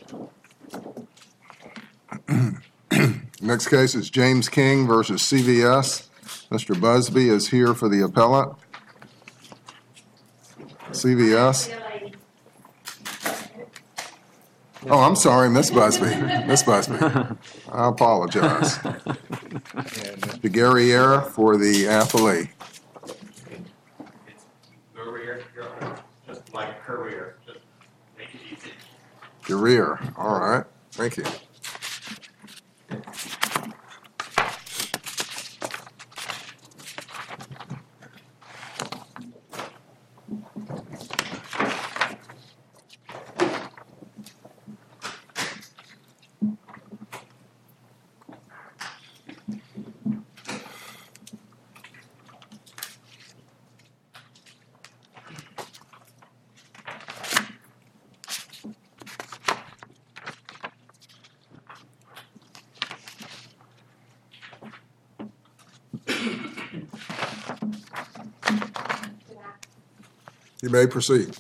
Next case is James King versus CVS. Mr. Busby is here for the appellant. CVS. Oh, I'm sorry, Miss Busby. Miss Busby. I apologize. And Mr. Guerriere for the appellee. It's Guerriere, just like career, just make it easy. Guerriere, all right. Thank you. You may proceed.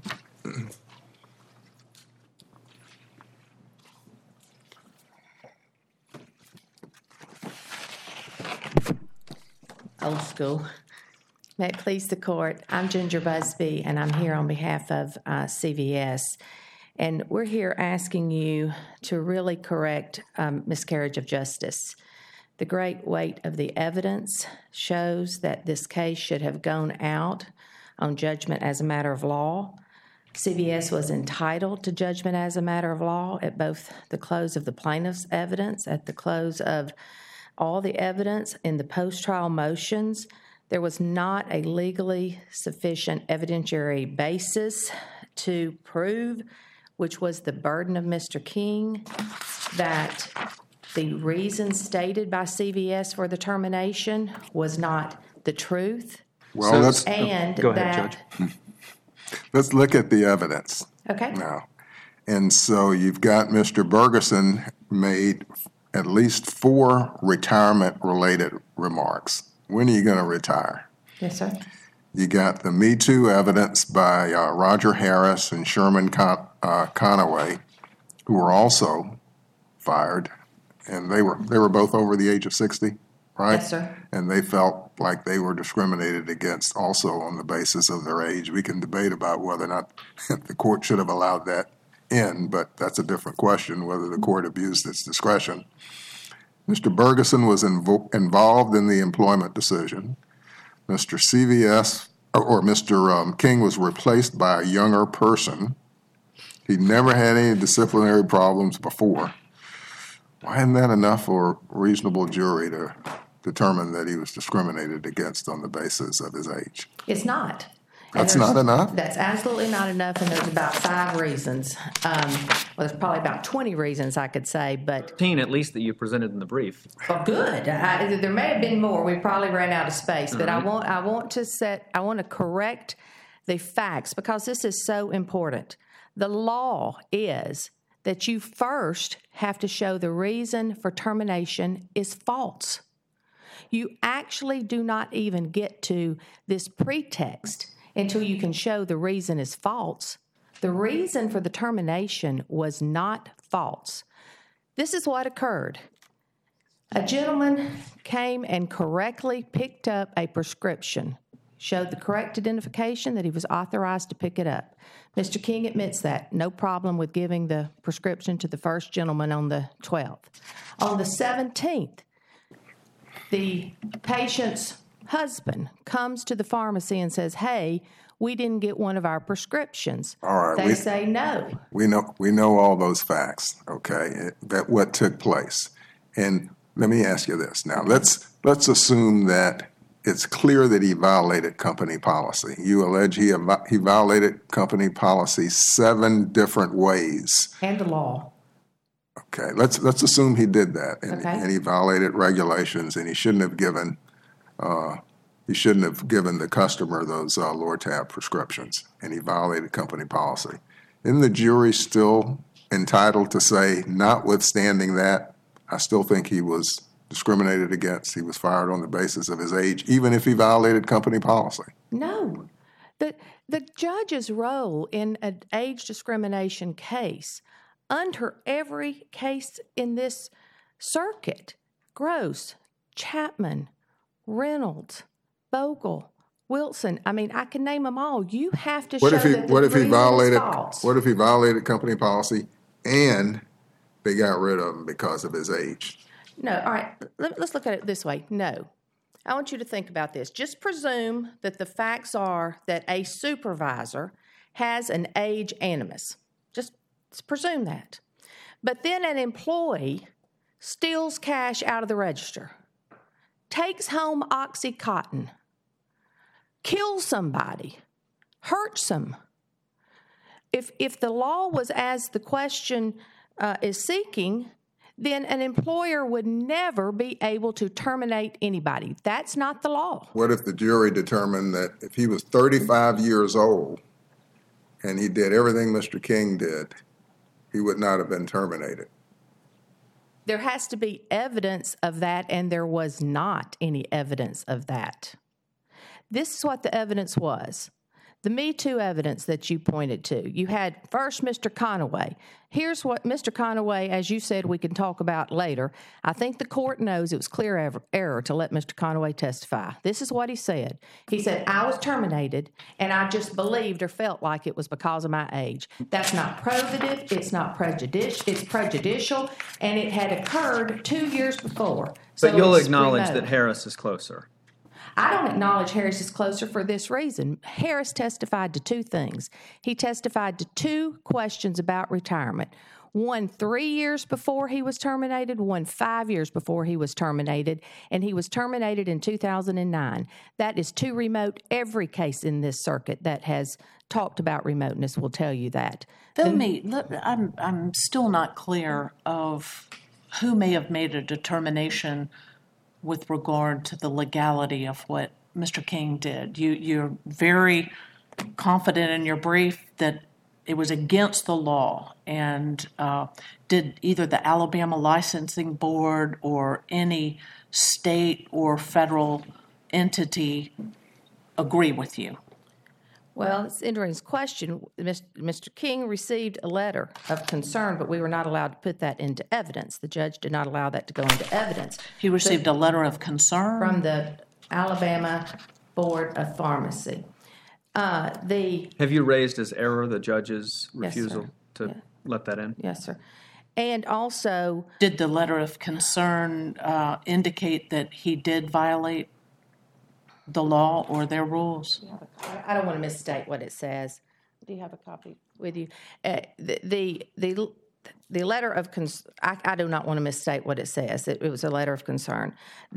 Old school. May it please the court, I'm Ginger Busby, and I'm here on behalf of CVS. And we're here asking you to really correct miscarriage of justice. The great weight of the evidence shows that this case should have gone out on judgment as a matter of law. CVS was entitled to judgment as a matter of law at both the close of the plaintiff's evidence, at the close of all the evidence in the post-trial motions. There was not a legally sufficient evidentiary basis to prove, which was the burden of Mr. King, that the reason stated by CVS for the termination was not the truth. Well, So- let's Go ahead, Judge. let's look at the evidence Okay. now. And so you've got Mr. Bergeson made at least 4 retirement-related remarks. When are you going to retire? Yes, sir. You got the Me Too evidence by Roger Harris and Sherman Conaway, who were also fired, and they were both over the age of 60, right? Yes, sir. And they felt like they were discriminated against also on the basis of their age. We can debate about whether or not the court should have allowed that in, but that's a different question, whether the court abused its discretion. Mr. Bergeson was involved in the employment decision. Mr. Mr. King was replaced by a younger person. He never had any disciplinary problems before. Why isn't that enough for a reasonable jury to determine that he was discriminated against on the basis of his age? It's not. That's not enough? That's absolutely not enough, and there's about 5 reasons. There's probably about 20 reasons I could say, but 15 at least that you presented in the brief. well, good. There may have been more. We probably ran out of space, but I want to correct the facts because this is so important. The law is that you first have to show the reason for termination is false. You actually do not even get to this pretext until you can show the reason is false. The reason for the termination was not false. This is what occurred. A gentleman came and correctly picked up a prescription, showed the correct identification that he was authorized to pick it up. Mr. King admits that. No problem with giving the prescription to the first gentleman on the 12th. On the 17th, the patient's husband comes to the pharmacy and says, "Hey, we didn't get one of our prescriptions." All right, They say no. We know all those facts, okay, that what took place. And let me ask you this. Now, let's assume that it's clear that he violated company policy. You allege he violated company policy 7 different ways. And the law. Okay, let's assume he did that, Okay. and he violated regulations, and he shouldn't have given the customer those Lortab prescriptions, and he violated company policy. Isn't the jury still entitled to say, notwithstanding that, I still think he was discriminated against, he was fired on the basis of his age, even if he violated company policy? No. The judge's role in an age discrimination case under every case in this circuit. Gross, Chapman, Reynolds, Bogle, Wilson. I mean, I can name them all. You have to show that the reason is false. What if he violated company policy and they got rid of him because of his age? No, all right, let's look at it this way. No. I want you to think about this. Just presume that the facts are that a supervisor has an age animus. Just presume that. But then an employee steals cash out of the register, takes home OxyContin, kills somebody, hurts them. If the law was as the question is seeking, then an employer would never be able to terminate anybody. That's not the law. What if the jury determined that if he was 35 years old and he did everything Mr. King did, he would not have been terminated? There has to be evidence of that, and there was not any evidence of that. This is what the evidence was. The Me Too evidence that you pointed to. You had first Mr. Conaway. Here's what Mr. Conaway, as you said, we can talk about later. I think the court knows it was clear error to let Mr. Conaway testify. This is what he said. He said, I was terminated, and I just believed or felt like it was because of my age. That's not probative. It's not prejudicial. It's prejudicial, and it had occurred 2 years before. But So you'll it's acknowledge remote. that Harris is closer. I don't acknowledge Harris is closer for this reason. Harris testified to two things. He testified to two questions about retirement. One 3 years before he was terminated, one 5 years before he was terminated, and he was terminated in 2009. That is too remote. Every case in this circuit that has talked about remoteness will tell you that. I'm still not clear of who may have made a determination with regard to the legality of what Mr. King did. You're very confident in your brief that it was against the law, and did either the Alabama Licensing Board or any state or federal entity agree with you? Well, it's entering his question. Mr. King received a letter of concern, but we were not allowed to put that into evidence. The judge did not allow that to go into evidence. He received a letter of concern? From the Alabama Board of Pharmacy. Have you raised as error the judge's refusal sir. to let that in? Yes, sir. And also, Did the letter of concern indicate that he did violate the law or their rules? I don't want to misstate what it says. Do you have a copy with you? The letter of concern, I do not want to misstate what it says. It was a letter of concern.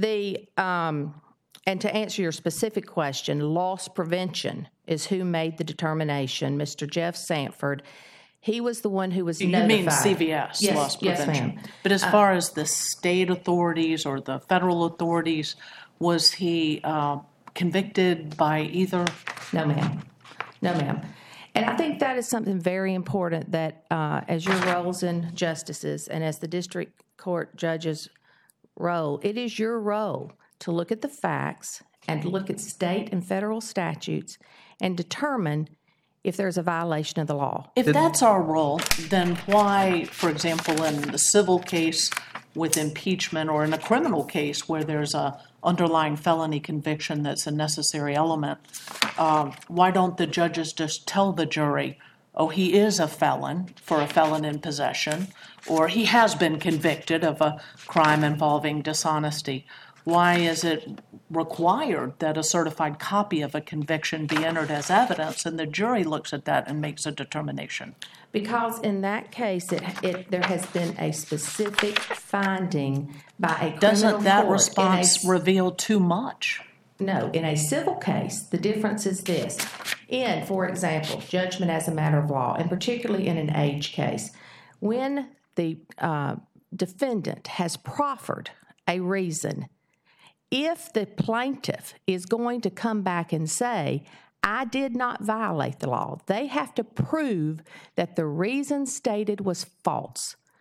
And to answer your specific question, loss prevention is who made the determination. Mr. Jeff Sanford, he was the one who was notified. You mean CVS, yes, loss prevention? Yes, ma'am. But as far as the state authorities or the federal authorities, was he convicted by either? No, ma'am. No, ma'am. And I think that is something very important that as your roles in justices and as the district court judge's role, it is your role to look at the facts and look at state and federal statutes and determine if there's a violation of the law. If that's our role, then why, for example, in the civil case with impeachment or in a criminal case where there's a underlying felony conviction that's a necessary element, why don't the judges just tell the jury, oh, he is a felon for a felon in possession, or he has been convicted of a crime involving dishonesty? Why is it required that a certified copy of a conviction be entered as evidence and the jury looks at that and makes a determination? Because in that case, there has been a specific finding by a criminal court. Doesn't that response reveal too much? No. In a civil case, the difference is this. In, for example, judgment as a matter of law, and particularly in an age case, when the defendant has proffered a reason, if the plaintiff is going to come back and say, I did not violate the law, they have to prove that the reason stated was false.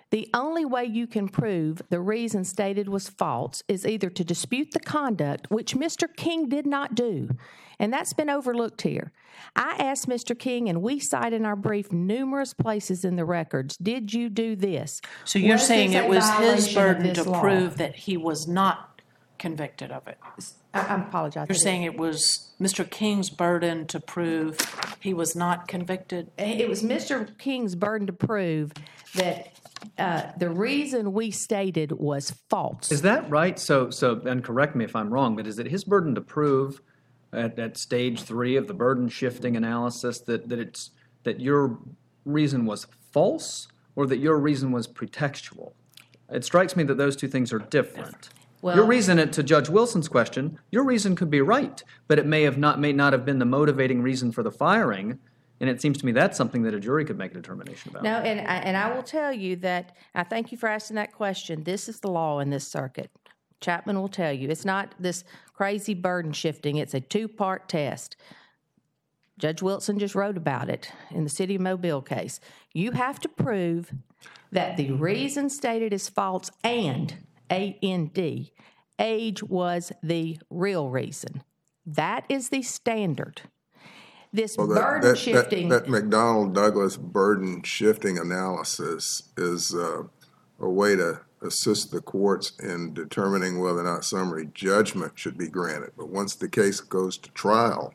The only way you can prove the reason stated was false is either to dispute the conduct, which Mr. King did not do, and that's been overlooked here. I asked Mr. King, and we cite in our brief numerous places in the records, did you do this? So you're Was saying this it a was his violation of burden this to law? prove that he was not convicted of it? I apologize. You're saying it was Mr. King's burden to prove he was not convicted? It was Mr. King's burden to prove that the reason we stated was false. Is that right? So, and correct me if I'm wrong, but is it his burden to prove at stage 3 of the burden shifting analysis that your reason was false or that your reason was pretextual? It strikes me that those two things are different. Well, your reason, to Judge Wilson's question, your reason could be right, but it may not have been the motivating reason for the firing. And it seems to me that's something that a jury could make a determination about. No, and I will tell you that, I thank you for asking that question. This is the law in this circuit. Chapman will tell you. It's not this crazy burden shifting. It's a 2-part test. Judge Wilson just wrote about it in the City of Mobile case. You have to prove that the reason stated is false and, A-N-D, age was the real reason. That is the standard. This burden shifting. That McDonnell-Douglas burden shifting analysis is a way to assist the courts in determining whether or not summary judgment should be granted. But once the case goes to trial,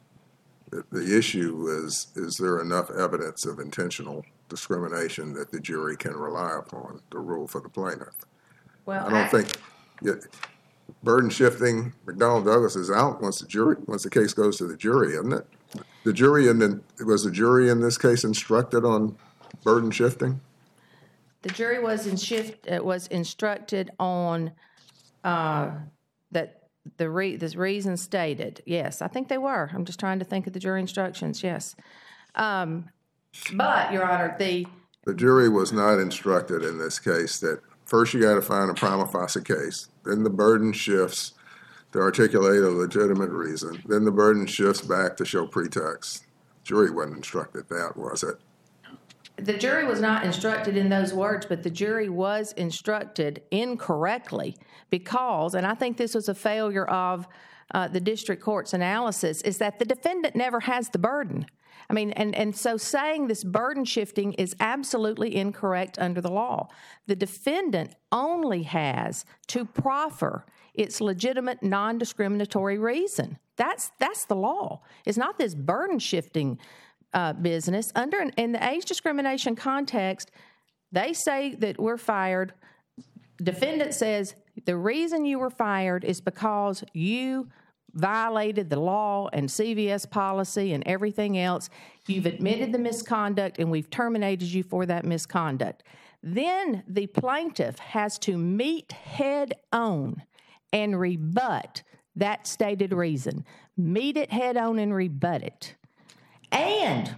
the issue is there enough evidence of intentional discrimination that the jury can rely upon to rule for the plaintiff? Well, I don't think burden shifting, McDonnell-Douglas is out once the case goes to the jury, isn't it? Was the jury in this case instructed on burden shifting? The jury was instructed on that this reason stated. Yes, I think they were. I'm just trying to think of the jury instructions. Yes, but Your Honor, the jury was not instructed in this case that first you got to find a prima facie case, then the burden shifts to articulate a legitimate reason, then the burden shifts back to show pretext. Jury wasn't instructed that, was it? The jury was not instructed in those words, but the jury was instructed incorrectly because, and I think this was a failure of the district court's analysis, is that the defendant never has the burden. I mean, and so saying this burden shifting is absolutely incorrect under the law. The defendant only has to proffer its legitimate non-discriminatory reason. That's the law. It's not this burden shifting business. In the age discrimination context, they say that we're fired. Defendant says the reason you were fired is because you violated the law and CVS policy and everything else. You've admitted the misconduct and we've terminated you for that misconduct. Then the plaintiff has to meet head on and rebut that stated reason. Meet it head on and rebut it. And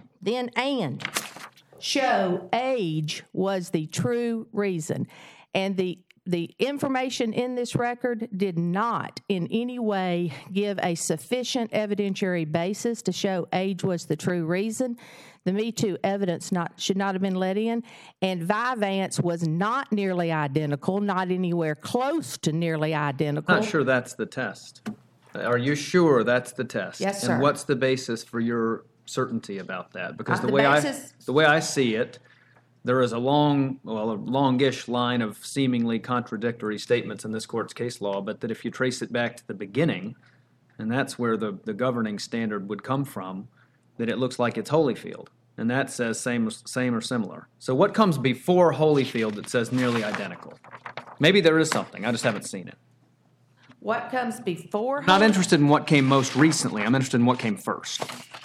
show age was the true reason. And the information in this record did not in any way give a sufficient evidentiary basis to show age was the true reason. The Me Too evidence should not have been let in. And Vyvanse was not nearly identical, not anywhere close to nearly identical. I'm not sure that's the test. Are you sure that's the test? Yes, sir. And what's the basis for your certainty about that? Because the the way I see it, there is a longish line of seemingly contradictory statements in this court's case law, but that if you trace it back to the beginning, and that's where the governing standard would come from, that it looks like it's Holyfield. And that says same or similar. So what comes before Holyfield that says nearly identical? Maybe there is something. I just haven't seen it. What comes before? Not interested in what came most recently. I'm interested in what came first.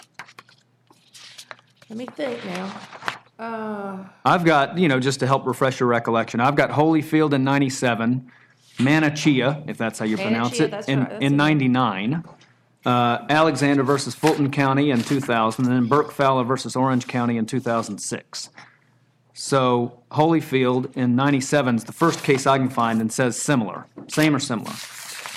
Let me think now. I've got, just to help refresh your recollection, I've got Holyfield in 97, Manachia, if that's how you pronounce it, that's in, right, that's in it. 99, Alexander versus Fulton County in 2000, and then Burke-Fowler versus Orange County in 2006. So Holyfield in 97 is the first case I can find and says similar, same or similar.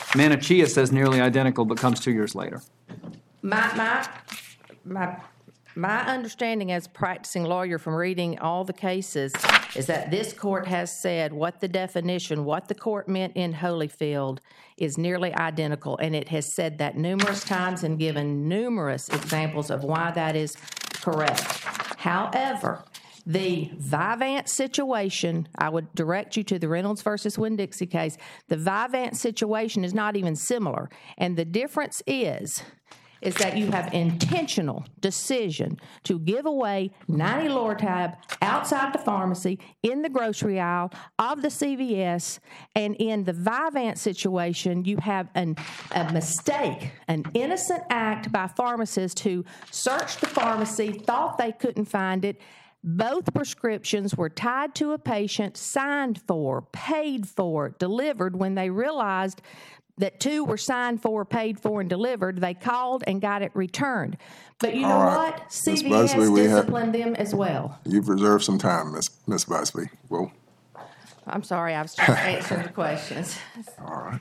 Manachia says nearly identical but comes 2 years later. My my understanding as practicing lawyer from reading all the cases is that this court has said what the definition, what the court meant in Holyfield is nearly identical, and it has said that numerous times and given numerous examples of why that is correct. However, the Vivant situation, I would direct you to the Reynolds versus Winn-Dixie case. The Vivant situation is not even similar, and the difference is that you have intentional decision to give away 90 Lortab outside the pharmacy, in the grocery aisle of the CVS, and in the Vivant situation, you have a mistake, an innocent act by pharmacists who searched the pharmacy, thought they couldn't find it. Both prescriptions were tied to a patient, signed for, paid for, delivered. When they realized that 2 were signed for, paid for, and delivered, they called and got it returned. But you know what? Ms. CVS Busby, disciplined them as well. You've reserved some time, Ms. Busby. Well, I'm sorry, I was trying to answer the questions. all right.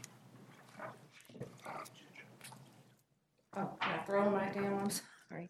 Oh, can I throw them back down? I'm sorry.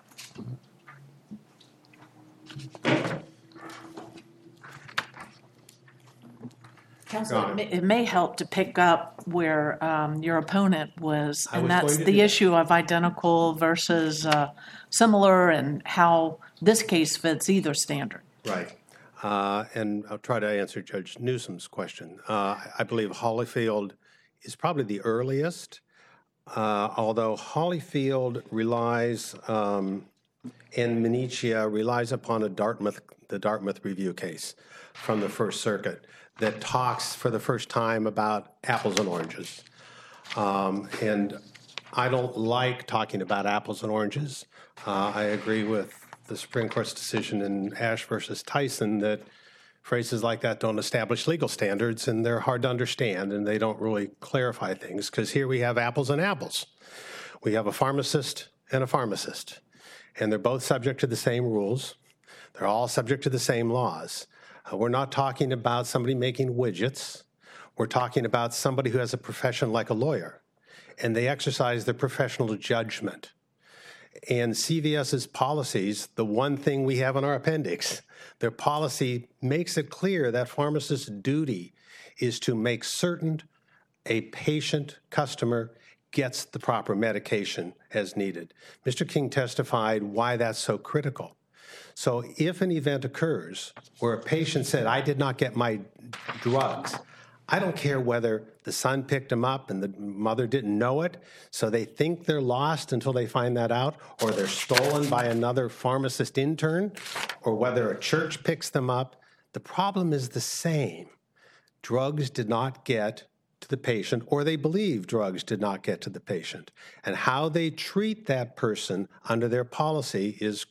Counsel, it may help to pick up where your opponent was, and was that's going to the do that. issue of identical versus similar, and how this case fits either standard. Right. And I'll try to answer Judge Newsom's question. I believe Holyfield is probably the earliest, although Holyfield relies, and Minichia relies upon the Dartmouth review case from the First Circuit that talks for the first time about apples and oranges. And I don't like talking about apples and oranges. I agree with the Supreme Court's decision in Ash versus Tyson that phrases like that don't establish legal standards, and they're hard to understand, and they don't really clarify things, because here we have apples and apples. We have a pharmacist and a pharmacist, and they're both subject to the same rules. They're all subject to the same laws. We're not talking about somebody making widgets. We're talking about somebody who has a profession like a lawyer, and they exercise their professional judgment. And CVS's policies, the one thing we have in our appendix, their policy makes it clear that pharmacist's duty is to make certain a patient customer gets the proper medication as needed. Mr. King testified why that's so critical. So if an event occurs where a patient said, I did not get my drugs, I don't care whether the son picked them up and the mother didn't know it, so they think they're lost until they find that out, or they're stolen by another pharmacist intern, or whether a church picks them up. The problem is the same. Drugs did not get to the patient, or they believe drugs did not get to the patient. And how they treat that person under their policy is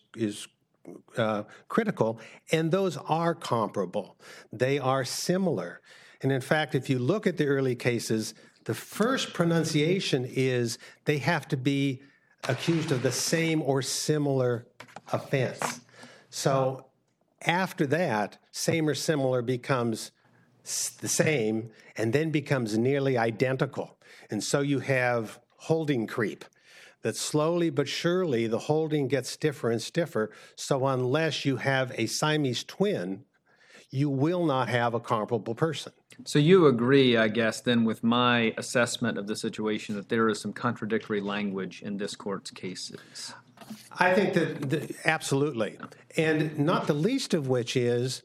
critical, and those are comparable. They are similar. And in fact, if you look at the early cases, the first pronunciation is they have to be accused of the same or similar offense. So after that, same or similar becomes the same and then becomes nearly identical. And so you have holding creep, that slowly but surely the holding gets stiffer and stiffer. So unless you have a Siamese twin, you will not have a comparable person. So you agree, I guess, then with my assessment of the situation that there is some contradictory language in this court's cases? I think that absolutely. And not the least of which is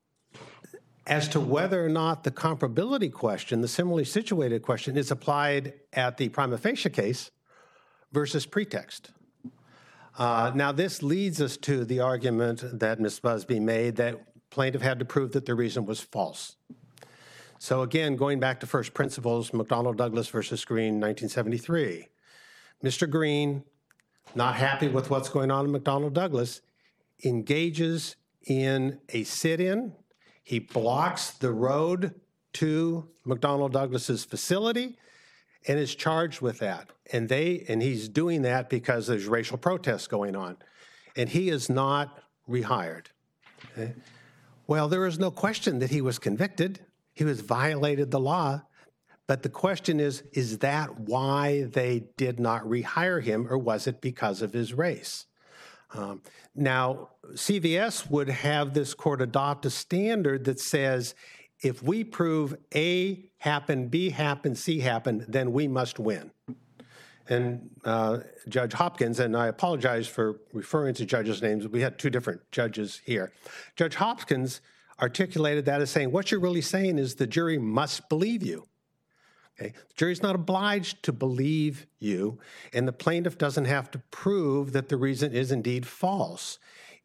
as to whether or not the comparability question, the similarly situated question, is applied at the prima facie case versus pretext. Now, this leads us to the argument that Ms. Busby made that plaintiff had to prove that the reason was false. So again, going back to first principles, McDonnell Douglas versus Green, 1973. Mr. Green, not happy with what's going on in McDonnell Douglas, engages in a sit-in. He blocks the road to McDonnell Douglas's facility and is charged with that. And he's doing that because there's racial protests going on. And he is not rehired. Okay? Well, there is no question that he was convicted. He was violated the law. But the question is that why they did not rehire him, or was it because of his race? Now, CVS would have this court adopt a standard that says if we prove A happened, B happened, C happened, then we must win. And Judge Hopkins, and I apologize for referring to judges' names, we had two different judges here. Judge Hopkins articulated that as saying, what you're really saying is the jury must believe you. Okay? The jury's not obliged to believe you, and the plaintiff doesn't have to prove that the reason is indeed false.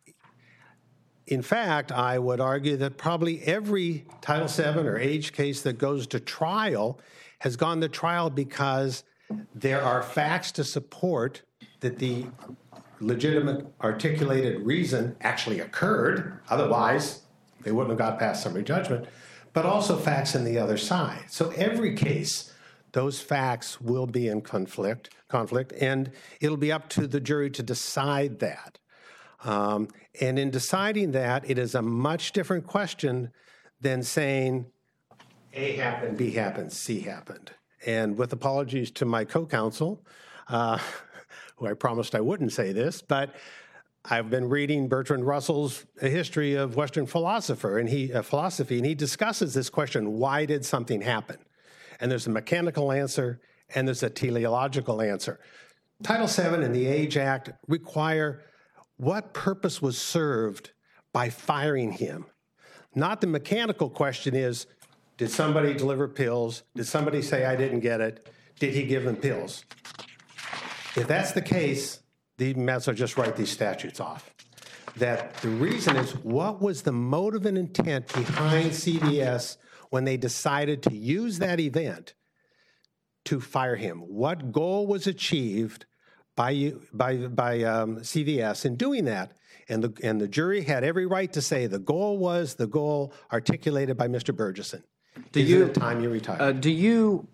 In fact, I would argue that probably every Title VII or age case that goes to trial has gone to trial because there are facts to support that the legitimate articulated reason actually occurred. Otherwise, they wouldn't have got past summary judgment, but also facts in the other side. So every case, those facts will be in conflict, and it'll be up to the jury to decide that. And in deciding that, it is a much different question than saying A happened, B happened, C happened. And with apologies to my co-counsel, who I promised I wouldn't say this, but I've been reading Bertrand Russell's A History of Western Philosophy, and he discusses this question, why did something happen? And there's a mechanical answer, and there's a teleological answer. Title VII and the Age Act require what purpose was served by firing him. Not the mechanical question is, did somebody deliver pills? Did somebody say I didn't get it? Did he give them pills? If that's the case, the Mets will just write these statutes off. That the reason is, what was the motive and intent behind CVS when they decided to use that event to fire him? What goal was achieved by CVS in doing that? And the jury had every right to say the goal was the goal articulated by Mr. Burgesson. Do you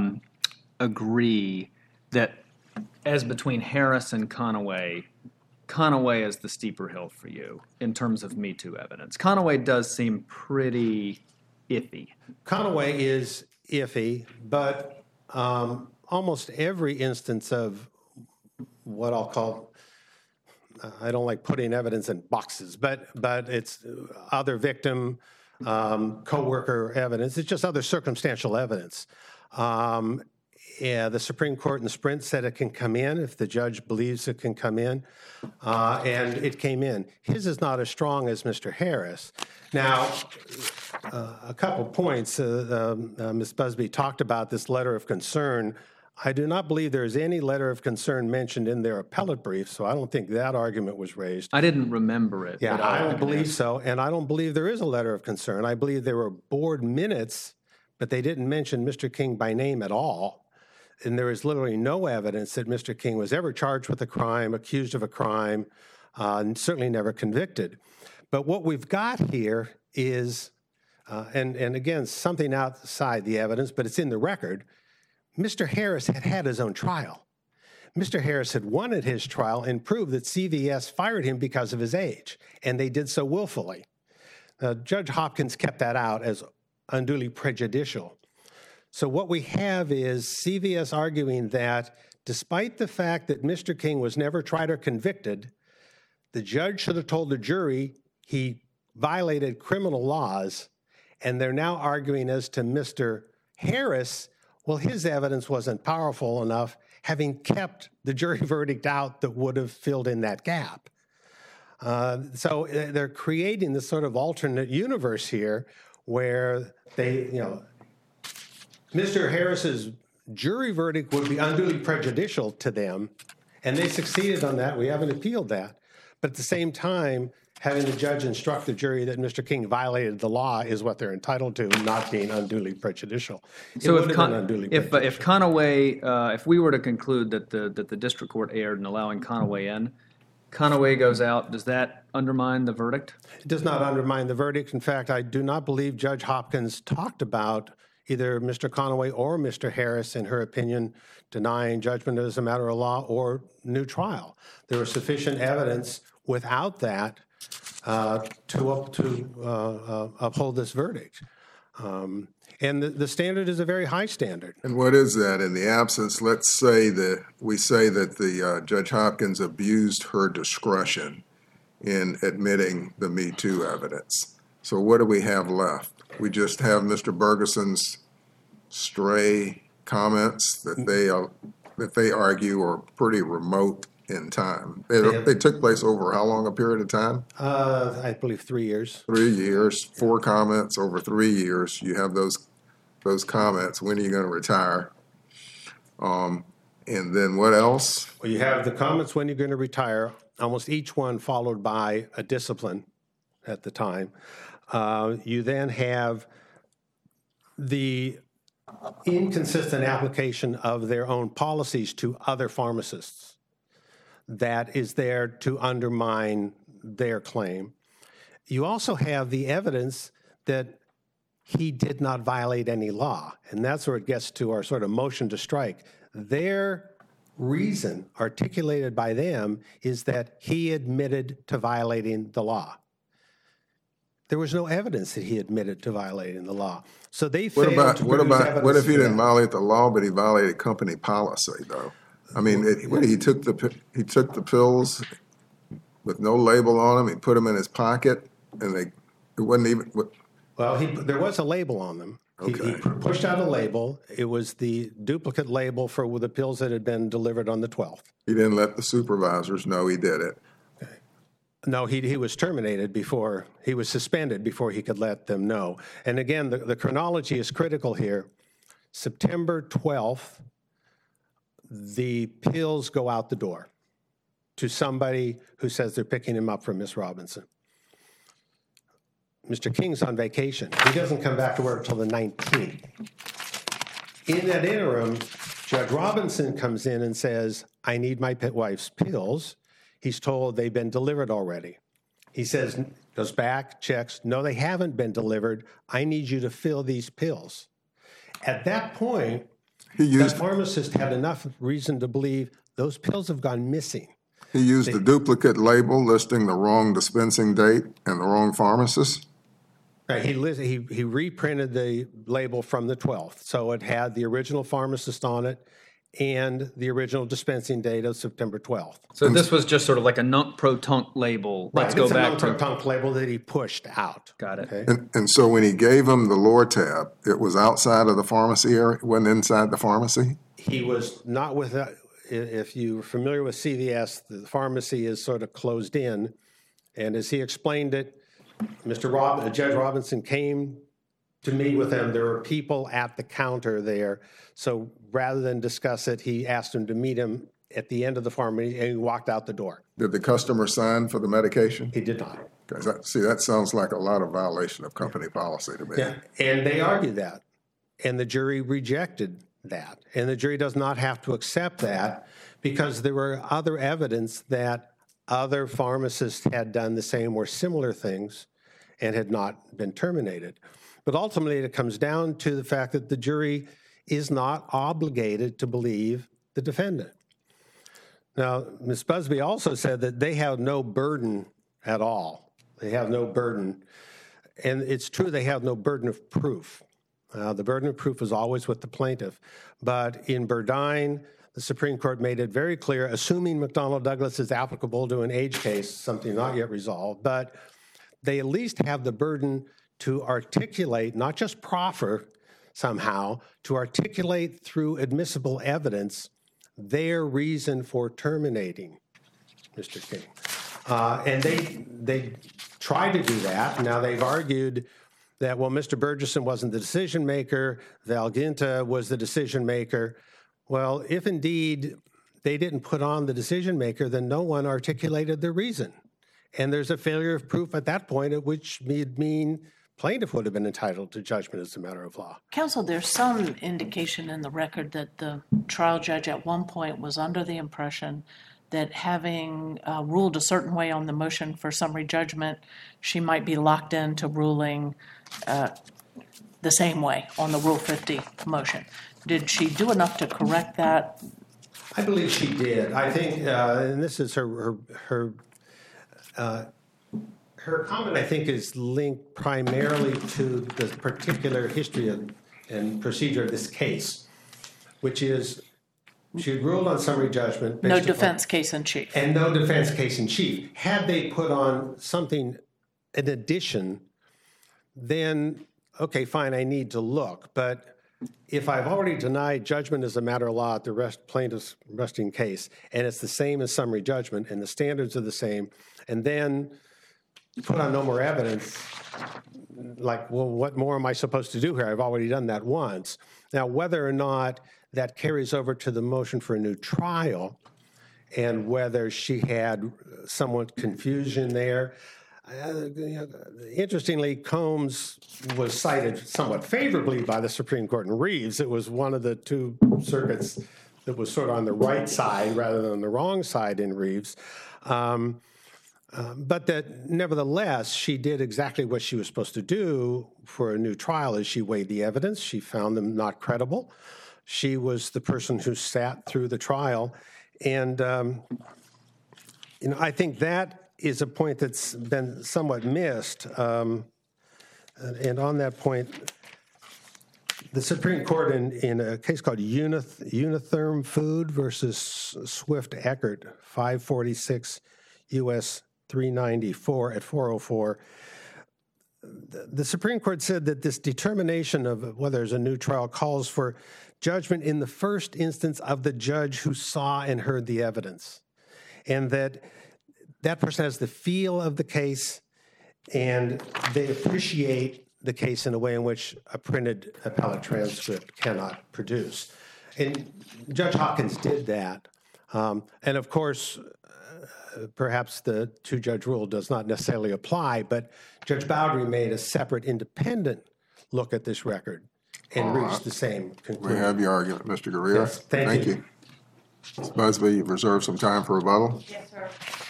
agree that as between Harris and Conaway is the steeper hill for you in terms of Me Too evidence? Conaway does seem pretty iffy. Conaway is iffy, but almost every instance of what I'll call, I don't like putting evidence in boxes, but it's other victim, co-worker evidence. It's just other circumstantial evidence. The Supreme Court in Sprint said it can come in if the judge believes it can come in, and it came in. His is not as strong as Mr. Harris. Now, a couple points. Ms. Busby talked about this letter of concern. I do not believe there is any letter of concern mentioned in their appellate brief, so I don't think that argument was raised. I didn't remember it. Yeah, I don't believe so, and I don't believe there is a letter of concern. I believe there were board minutes, but they didn't mention Mr. King by name at all, and there is literally no evidence that Mr. King was ever charged with a crime, accused of a crime, and certainly never convicted. But what we've got here is, and again, something outside the evidence, but it's in the record, Mr. Harris had had his own trial. Mr. Harris had won at his trial and proved that CVS fired him because of his age, and they did so willfully. Judge Hopkins kept that out as unduly prejudicial. So what we have is CVS arguing that despite the fact that Mr. King was never tried or convicted, the judge should have told the jury he violated criminal laws, and they're now arguing as to Mr. Harris, well, his evidence wasn't powerful enough, having kept the jury verdict out that would have filled in that gap. So they're creating this sort of alternate universe here where Mr. Harris's jury verdict would be unduly prejudicial to them, and they succeeded on that. We haven't appealed that. But at the same time, having the judge instruct the jury that Mr. King violated the law is what they're entitled to, not being unduly prejudicial. So if Conaway, if we were to conclude that the district court erred in allowing Conaway in, Conaway goes out, does that undermine the verdict? It does not undermine the verdict. In fact, I do not believe Judge Hopkins talked about either Mr. Conaway or Mr. Harris, in her opinion, denying judgment as a matter of law or new trial. There was sufficient evidence without that to uphold this verdict. And the standard is a very high standard. And what is that in the absence? Let's say that we say that the Judge Hopkins abused her discretion in admitting the Me Too evidence. So what do we have left? We just have Mr. Bergeson's stray comments that they argue are pretty remote in time. They took place over how long a period of time? I believe 3 years. 3 years, 4 comments over 3 years. You have those comments. When are you going to retire? And then what else? Well, you have the comments when you're going to retire, almost each one followed by a discipline at the time. You then have the inconsistent application of their own policies to other pharmacists. That is there to undermine their claim. You also have the evidence that he did not violate any law, and that's where it gets to our sort of motion to strike. Their reason articulated by them is that he admitted to violating the law. There was no evidence that he admitted to violating the law. So they failed to produce evidence. What if he for didn't that. violate the law, but he violated company policy, though? I mean, he took the pills with no label on them. He put them in his pocket, and it wasn't even. Well, there was a label on them. Okay. He pushed out a label. It was the duplicate label for the pills that had been delivered on the 12th. He didn't let the supervisors know he did it. No, he was terminated before, he was suspended before he could let them know. And again, the chronology is critical here. September 12th, the pills go out the door to somebody who says they're picking him up from Miss Robinson. Mr. King's on vacation. He doesn't come back to work until the 19th. In that interim, Judge Robinson comes in and says, I need my wife's pills. He's told they've been delivered already. He says, goes back, checks, no, they haven't been delivered. I need you to fill these pills. At that point, the pharmacist had enough reason to believe those pills have gone missing. He used a duplicate label listing the wrong dispensing date and the wrong pharmacist? Right, he reprinted the label from the 12th, so it had the original pharmacist on it and the original dispensing date of September 12th. So this was just sort of like a nunc-pro-tunc label. Let's go it's back a to non-pro-tunc label that he pushed out. Got it. Okay? And so when he gave him the Lortab, it was outside of the pharmacy area, it wasn't inside the pharmacy? He was not with, if you're familiar with CVS, the pharmacy is sort of closed in. And as he explained it, Judge Robinson came to meet with him. There were people at the counter there. So rather than discuss it, he asked him to meet him at the end of the pharmacy, and he walked out the door. Did the customer sign for the medication? He did not. See, that sounds like a lot of violation of company policy to me. Yeah, and they argued that, and the jury rejected that. And the jury does not have to accept that because there were other evidence that other pharmacists had done the same or similar things and had not been terminated. But ultimately, it comes down to the fact that the jury is not obligated to believe the defendant. Now, Ms. Busby also said that they have no burden at all. They have no burden. And it's true they have no burden of proof. The burden of proof is always with the plaintiff. But in Burdine, the Supreme Court made it very clear, assuming McDonnell Douglas is applicable to an age case, something not yet resolved, but they at least have the burden to articulate, not just proffer somehow, to articulate through admissible evidence their reason for terminating Mr. King. And they tried to do that. Now, they've argued that, well, Mr. Bergeson wasn't the decision maker, Val Ginta was the decision maker. Well, if indeed they didn't put on the decision maker, then no one articulated their reason. And there's a failure of proof at that point, at which would mean plaintiff would have been entitled to judgment as a matter of law. Counsel, there's some indication in the record that the trial judge at one point was under the impression that having ruled a certain way on the motion for summary judgment, she might be locked into ruling the same way on the Rule 50 motion. Did she do enough to correct that? I believe she did. I think, and this is her Her comment, I think, is linked primarily to the particular history and procedure of this case, which is she had ruled on summary judgment. No defense case in chief. And no defense case in chief. Had they put on something in addition, then, okay, fine, I need to look. But if I've already denied judgment as a matter of law at the plaintiff's resting case, and it's the same as summary judgment, and the standards are the same, and then put on no more evidence, like, well, what more am I supposed to do here? I've already done that once. Now, whether or not that carries over to the motion for a new trial, and whether she had somewhat confusion there. Interestingly, Combs was cited somewhat favorably by the Supreme Court in Reeves. It was one of the two circuits that was sort of on the right side rather than the wrong side in Reeves. But that nevertheless, she did exactly what she was supposed to do for a new trial as she weighed the evidence. She found them not credible. She was the person who sat through the trial. And, I think that is a point that's been somewhat missed. And on that point, the Supreme Court in a case called Unitherm Food versus Swift Eckert, 546 U.S. 394 at 404, the Supreme Court said that this determination of whether there's a new trial calls for judgment in the first instance of the judge who saw and heard the evidence, and that person has the feel of the case, and they appreciate the case in a way in which a printed appellate transcript cannot produce. And Judge Hawkins did that. And of course, perhaps the two-judge rule does not necessarily apply, but Judge Boudry made a separate independent look at this record and reached the same conclusion. We have your argument, Mr. Guerrero. Yes, thank you. Ms. Busby, you've reserved some time for rebuttal. Yes, sir.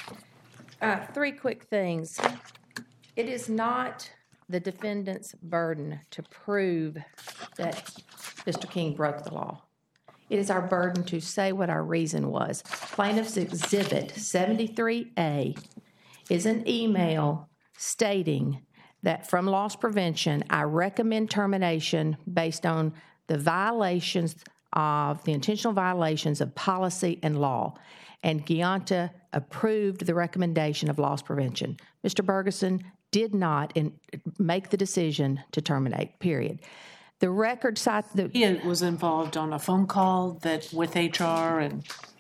Three quick things. It is not the defendant's burden to prove that Mr. King broke the law. It is our burden to say what our reason was. Plaintiff's Exhibit 73A is an email stating that from loss prevention, I recommend termination based on the intentional violations of policy and law. And Gianta approved the recommendation of loss prevention. Mr. Bergeson did not make the decision to terminate, period. The record cites He was involved on a phone call with HR and...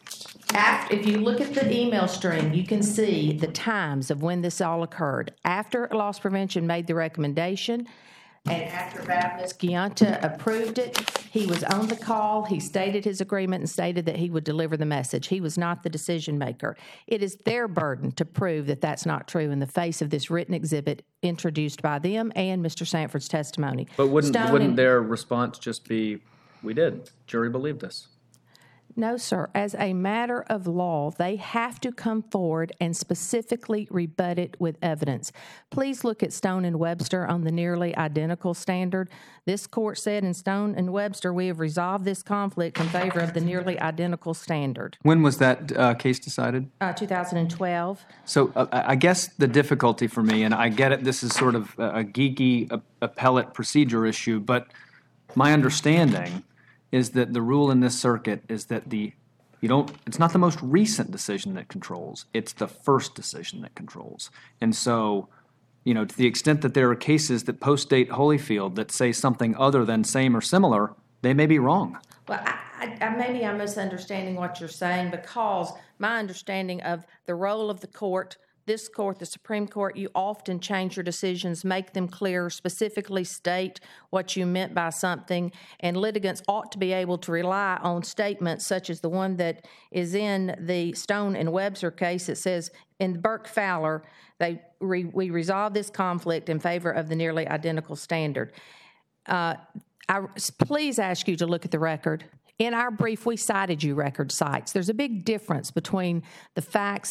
If you look at the email string, you can see the times of when this all occurred. After loss prevention made the recommendation, and after Ms. Gianta approved it, he was on the call. He stated his agreement and stated that he would deliver the message. He was not the decision maker. It is their burden to prove that that's not true in the face of this written exhibit introduced by them and Mr. Sanford's testimony. But wouldn't their response just be, we did, jury believed us? No, sir. As a matter of law, they have to come forward and specifically rebut it with evidence. Please look at Stone and Webster on the nearly identical standard. This court said in Stone and Webster, we have resolved this conflict in favor of the nearly identical standard. When was that case decided? 2012. So I guess the difficulty for me, and I get it, this is sort of a geeky appellate procedure issue, but my understanding is that the rule in this circuit is that it's not the most recent decision that controls, it's the first decision that controls. And so, to the extent that there are cases that post-date Holyfield that say something other than same or similar, they may be wrong. Well, maybe I'm misunderstanding what you're saying, because my understanding of the role of the court, this court, the Supreme Court, you often change your decisions, make them clear, specifically state what you meant by something, and litigants ought to be able to rely on statements such as the one that is in the Stone and Webster case. It says, in Burke-Fowler, we resolve this conflict in favor of the nearly identical standard. I please ask you to look at the record. In our brief, we cited you record sites. There's a big difference between the facts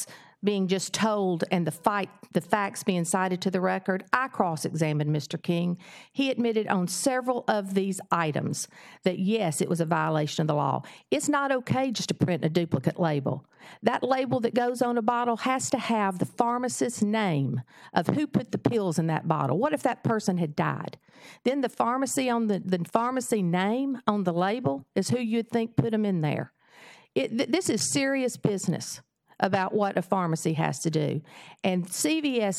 being just told and the facts being cited to the record. I cross-examined Mr. King. He admitted on several of these items that, yes, it was a violation of the law. It's not okay just to print a duplicate label. That label that goes on a bottle has to have the pharmacist's name of who put the pills in that bottle. What if that person had died? Then the pharmacy on the pharmacy name on the label is who you'd think put them in there. This is serious business about what a pharmacy has to do. And CVS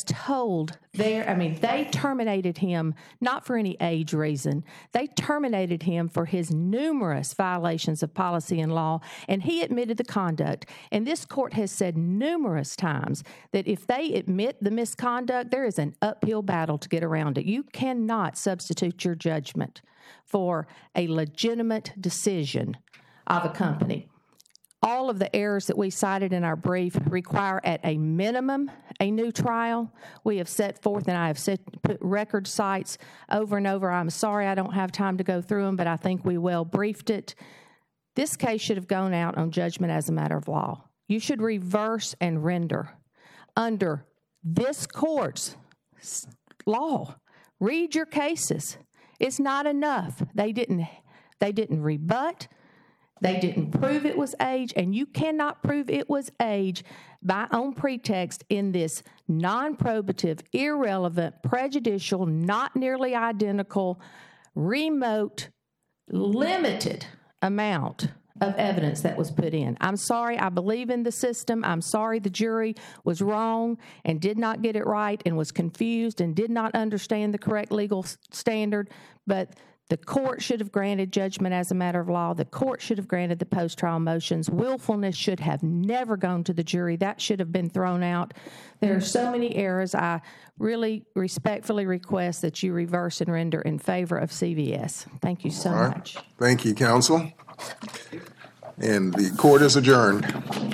they terminated him not for any age reason. They terminated him for his numerous violations of policy and law, and he admitted the conduct. And this court has said numerous times that if they admit the misconduct, there is an uphill battle to get around it. You cannot substitute your judgment for a legitimate decision of a company. All of the errors that we cited in our brief require at a minimum a new trial. We have set forth, and I have put record sites over and over. I'm sorry I don't have time to go through them, but I think we well briefed it. This case should have gone out on judgment as a matter of law. You should reverse and render under this court's law. Read your cases. It's not enough. They didn't rebut. They didn't prove it was age, and you cannot prove it was age on pretext in this non-probative, irrelevant, prejudicial, not nearly identical, remote, limited amount of evidence that was put in. I'm sorry, I believe in the system. I'm sorry the jury was wrong and did not get it right and was confused and did not understand the correct legal standard, but the court should have granted judgment as a matter of law. The court should have granted the post-trial motions. Willfulness should have never gone to the jury. That should have been thrown out. There are so many errors. I really respectfully request that you reverse and render in favor of CVS. Thank you so much. Thank you, counsel. And the court is adjourned.